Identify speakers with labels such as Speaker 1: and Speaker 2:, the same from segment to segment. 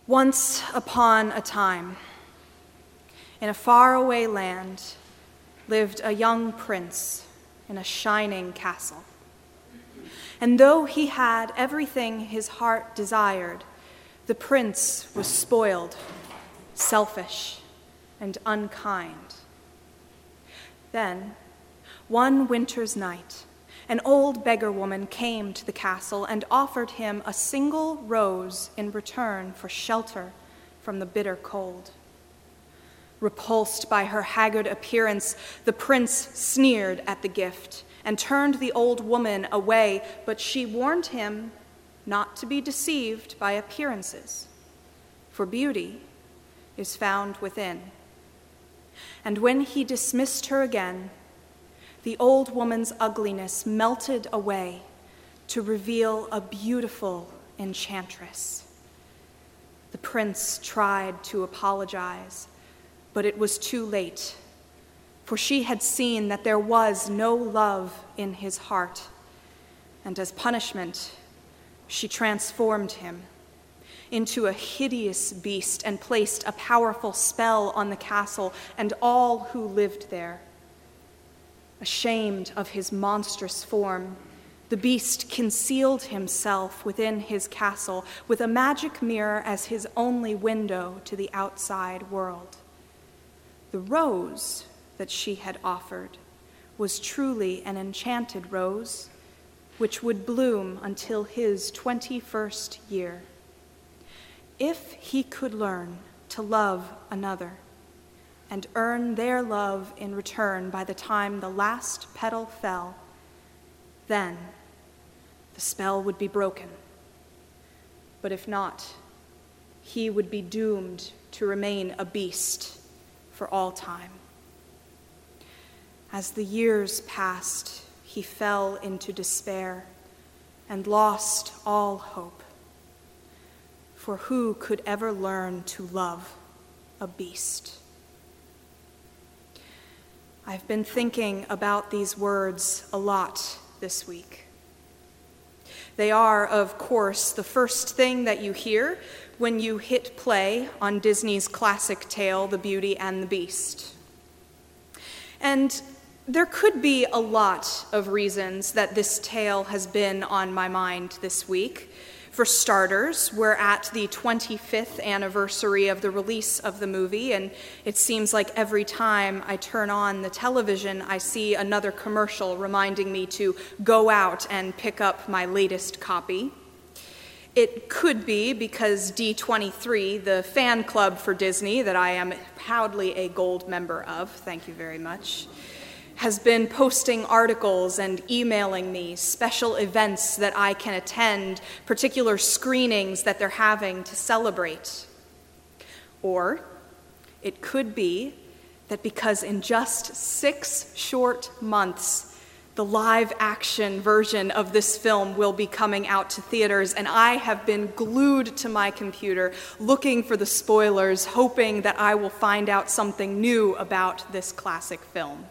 Speaker 1: Once upon a time, in a faraway land, lived a young prince in a shining castle. And though he had everything his heart desired, the prince was spoiled, selfish, and unkind. Then, one winter's night, an old beggar woman came to the castle and offered him a single rose in return for shelter from the bitter cold. Repulsed by her haggard appearance, the prince sneered at the gift and turned the old woman away, but she warned him not to be deceived by appearances, for beauty is found within. And when he dismissed her again, the old woman's ugliness melted away to reveal a beautiful enchantress. The prince tried to apologize, but it was too late, for she had seen that there was no love in his heart, and as punishment, she transformed him into a hideous beast and placed a powerful spell on the castle and all who lived there. Ashamed of his monstrous form, the beast concealed himself within his castle with a magic mirror as his only window to the outside world. The rose that she had offered was truly an enchanted rose, which would bloom until his 21st year. If he could learn to love another and earn their love in return by the time the last petal fell, then the spell would be broken. But if not, he would be doomed to remain a beast for all time. As the years passed, he fell into despair and lost all hope. For who could ever learn to love a beast? I've been thinking about these words a lot this week. They are, of course, the first thing that you hear when you hit play on Disney's classic tale, The Beauty and the Beast. And there could be a lot of reasons that this tale has been on my mind this week. For starters, we're at the 25th anniversary of the release of the movie, and it seems like every time I turn on the television, I see another commercial reminding me to go out and pick up my latest copy. It could be because D23, the fan club for Disney that I am proudly a gold member of, thank you very much, has been posting articles and emailing me special events that I can attend, particular screenings that they're having to celebrate. Or it could be that because in just 6 short months, the live-action version of this film will be coming out to theaters, and I have been glued to my computer looking for the spoilers, hoping that I will find out something new about this classic film.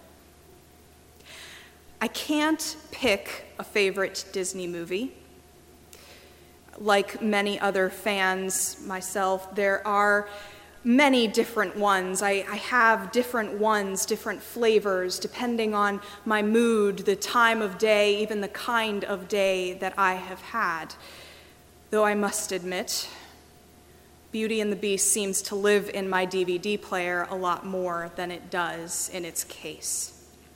Speaker 1: I can't pick a favorite Disney movie. Like many other fans myself, there are many different ones. I have different ones, different flavors, depending on my mood, the time of day, even the kind of day that I have had. Though I must admit, Beauty and the Beast seems to live in my DVD player a lot more than it does in its case.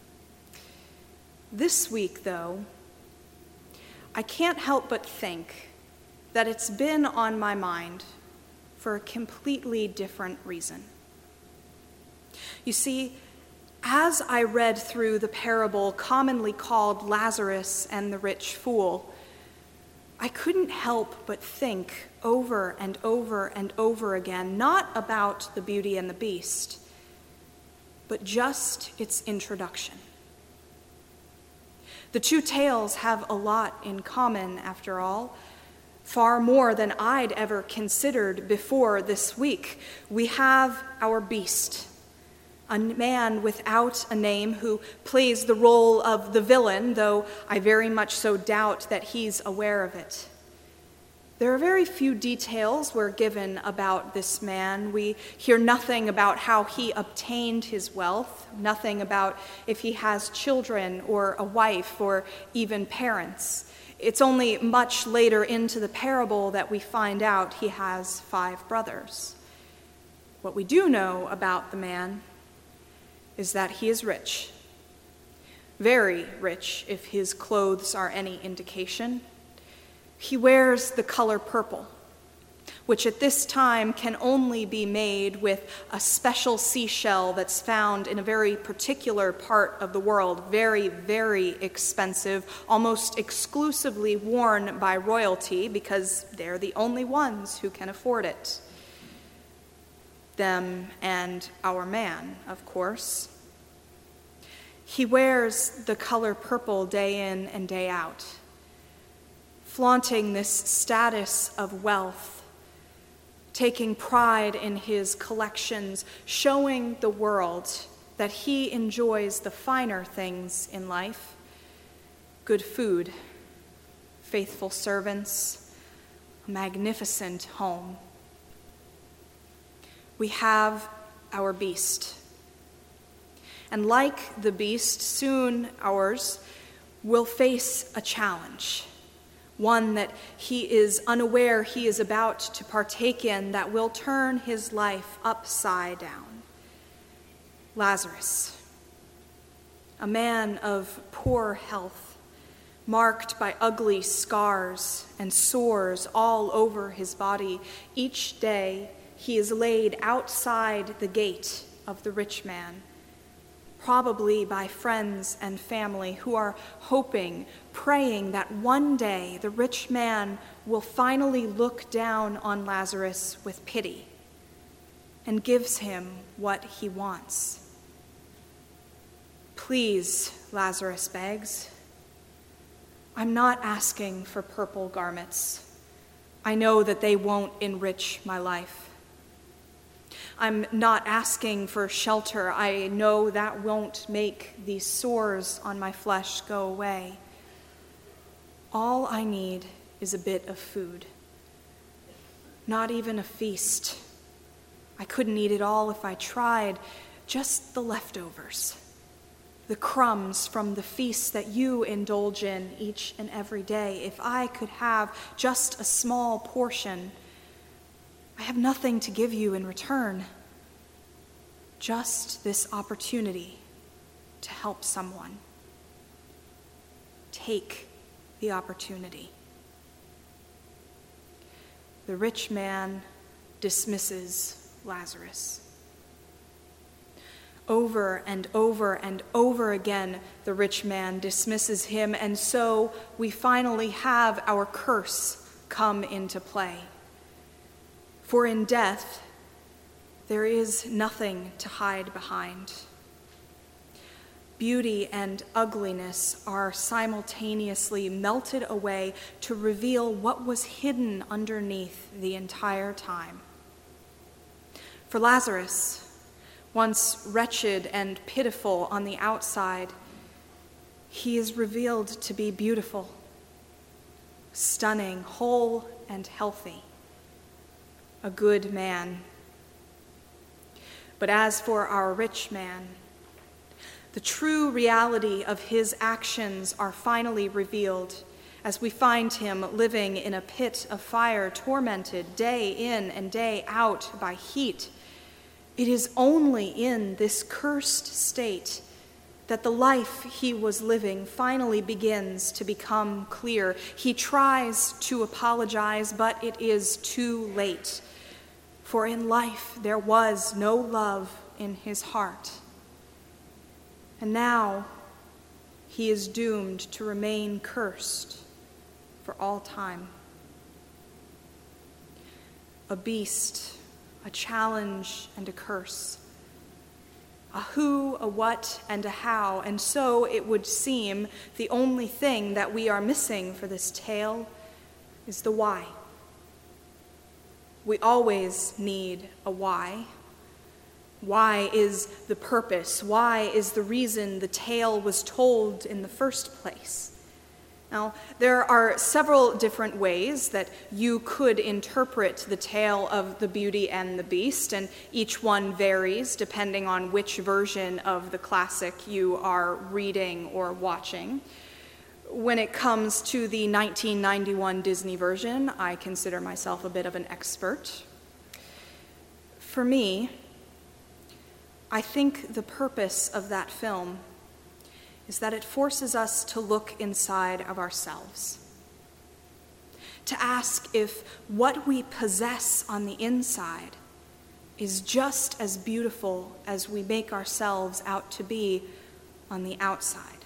Speaker 1: This week, though, I can't help but think that it's been on my mind for a completely different reason. You see, as I read through the parable commonly called Lazarus and the Rich Fool, I couldn't help but think over and over and over again, not about the Beauty and the Beast, but just its introduction. The two tales have a lot in common, after all, far more than I'd ever considered before this week. We have our beast, a man without a name who plays the role of the villain, though I very much so doubt that he's aware of it. There are very few details we're given about this man. We hear nothing about how he obtained his wealth, nothing about if he has children or a wife or even parents. It's only much later into the parable that we find out he has 5 brothers. What we do know about the man is that he is rich, very rich if his clothes are any indication. He wears the color purple, which at this time can only be made with a special seashell that's found in a very particular part of the world, very, very expensive, almost exclusively worn by royalty because they're the only ones who can afford it. Them and our man, of course. He wears the color purple day in and day out, flaunting this status of wealth, taking pride in his collections, showing the world that he enjoys the finer things in life: good food, faithful servants, a magnificent home. We have our beast. And like the beast, soon ours will face a challenge, one that he is unaware he is about to partake in that will turn his life upside down. Lazarus, a man of poor health, marked by ugly scars and sores all over his body. Each day he is laid outside the gate of the rich man, probably by friends and family who are hoping, praying that one day the rich man will finally look down on Lazarus with pity and gives him what he wants. Please, Lazarus begs, I'm not asking for purple garments. I know that they won't enrich my life. I'm not asking for shelter. I know that won't make these sores on my flesh go away. All I need is a bit of food. Not even a feast. I couldn't eat it all if I tried. Just the leftovers. The crumbs from the feasts that you indulge in each and every day. If I could have just a small portion, I have nothing to give you in return. Just this opportunity to help someone. Take the opportunity. The rich man dismisses Lazarus. Over and over and over again, the rich man dismisses him, and so we finally have our curse come into play. For in death, there is nothing to hide behind. Beauty and ugliness are simultaneously melted away to reveal what was hidden underneath the entire time. For Lazarus, once wretched and pitiful on the outside, he is revealed to be beautiful, stunning, whole and healthy, a good man. But as for our rich man, the true reality of his actions are finally revealed as we find him living in a pit of fire, tormented day in and day out by heat. It is only in this cursed state that the life he was living finally begins to become clear. He tries to apologize, but it is too late. For in life there was no love in his heart. And now he is doomed to remain cursed for all time. A beast, a challenge, and a curse. A who, a what, and a how. And so it would seem the only thing that we are missing for this tale is the why. We always need a why. Why is the purpose? Why is the reason the tale was told in the first place? Now, there are several different ways that you could interpret the tale of the Beauty and the Beast, and each one varies depending on which version of the classic you are reading or watching. When it comes to the 1991 Disney version, I consider myself a bit of an expert. For me, I think the purpose of that film is that it forces us to look inside of ourselves, to ask if what we possess on the inside is just as beautiful as we make ourselves out to be on the outside.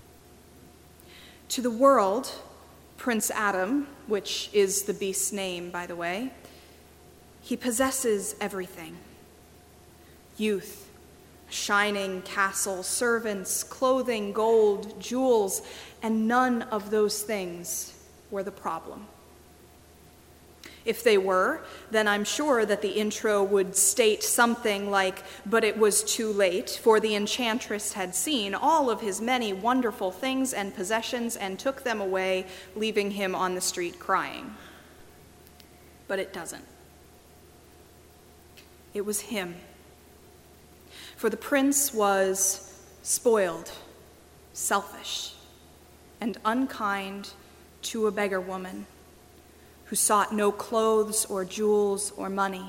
Speaker 1: To the world, Prince Adam, which is the beast's name, by the way, he possesses everything: youth, shining castle, servants, clothing, gold, jewels, and none of those things were the problem. If they were, then I'm sure that the intro would state something like, "But it was too late, for the enchantress had seen all of his many wonderful things and possessions and took them away, leaving him on the street crying." But it doesn't. It was him. For the prince was spoiled, selfish, and unkind to a beggar woman who sought no clothes or jewels or money,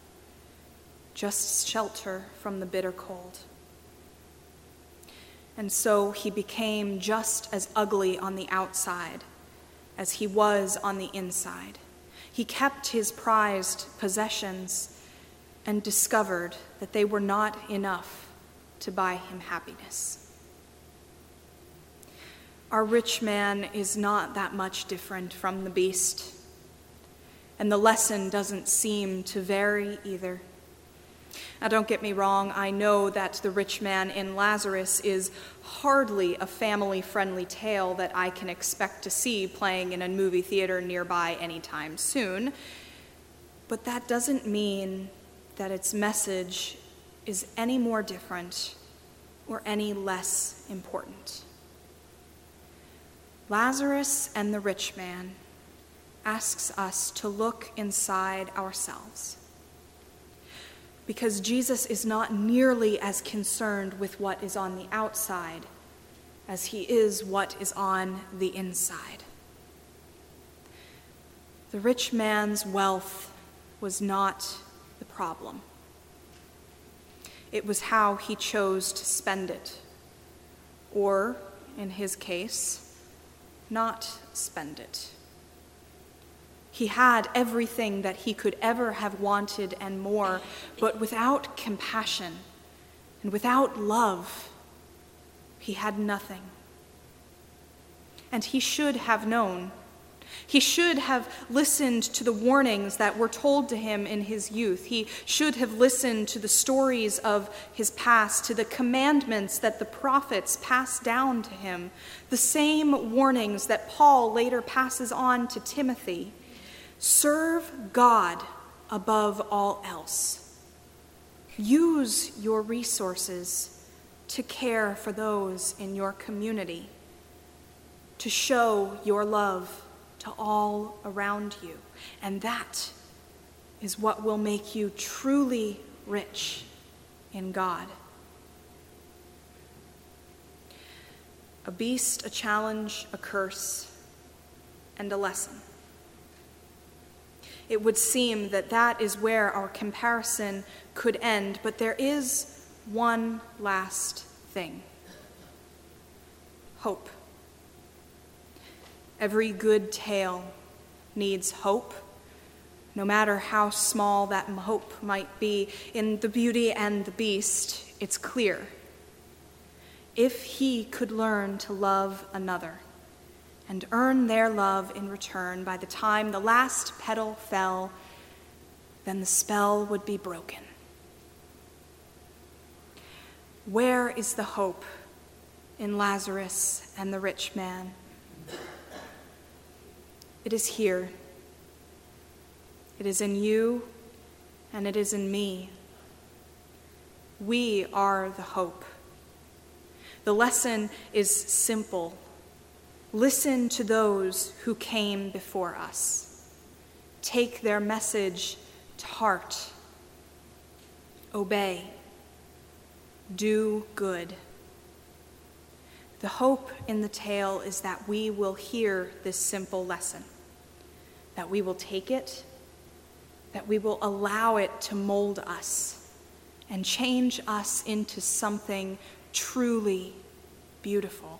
Speaker 1: just shelter from the bitter cold. And so he became just as ugly on the outside as he was on the inside. He kept his prized possessions and discovered that they were not enough to buy him happiness. Our rich man is not that much different from the beast, and the lesson doesn't seem to vary either. Now, don't get me wrong, I know that the rich man in Lazarus is hardly a family-friendly tale that I can expect to see playing in a movie theater nearby anytime soon, but that doesn't mean that its message is any more different or any less important. Lazarus and the rich man asks us to look inside ourselves, because Jesus is not nearly as concerned with what is on the outside as he is what is on the inside. The rich man's wealth was not the problem. It was how he chose to spend it, or, in his case, not spend it. He had everything that he could ever have wanted and more, but without compassion and without love, he had nothing. And he should have known. He should have listened to the warnings that were told to him in his youth. He should have listened to the stories of his past, to the commandments that the prophets passed down to him, the same warnings that Paul later passes on to Timothy. Serve God above all else. Use your resources to care for those in your community, to show your love to all around you. And that is what will make you truly rich in God. A beast, a challenge, a curse, and a lesson. It would seem that that is where our comparison could end, but there is one last thing: hope. Every good tale needs hope, no matter how small that hope might be. In The Beauty and the Beast, it's clear. If he could learn to love another and earn their love in return by the time the last petal fell, then the spell would be broken. Where is the hope in Lazarus and the rich man? It is here. It is in you, and it is in me. We are the hope. The lesson is simple. Listen to those who came before us. Take their message to heart. Obey. Do good. The hope in the tale is that we will hear this simple lesson, that we will take it, that we will allow it to mold us and change us into something truly beautiful.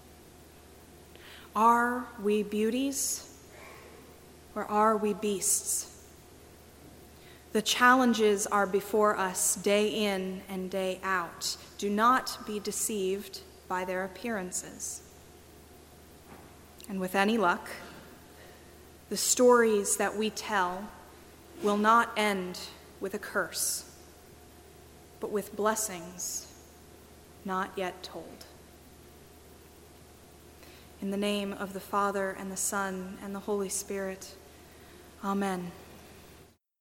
Speaker 1: Are we beauties or are we beasts? The challenges are before us day in and day out. Do not be deceived by their appearances. And with any luck, the stories that we tell will not end with a curse, but with blessings not yet told. In the name of the Father, and the Son, and the Holy Spirit, Amen.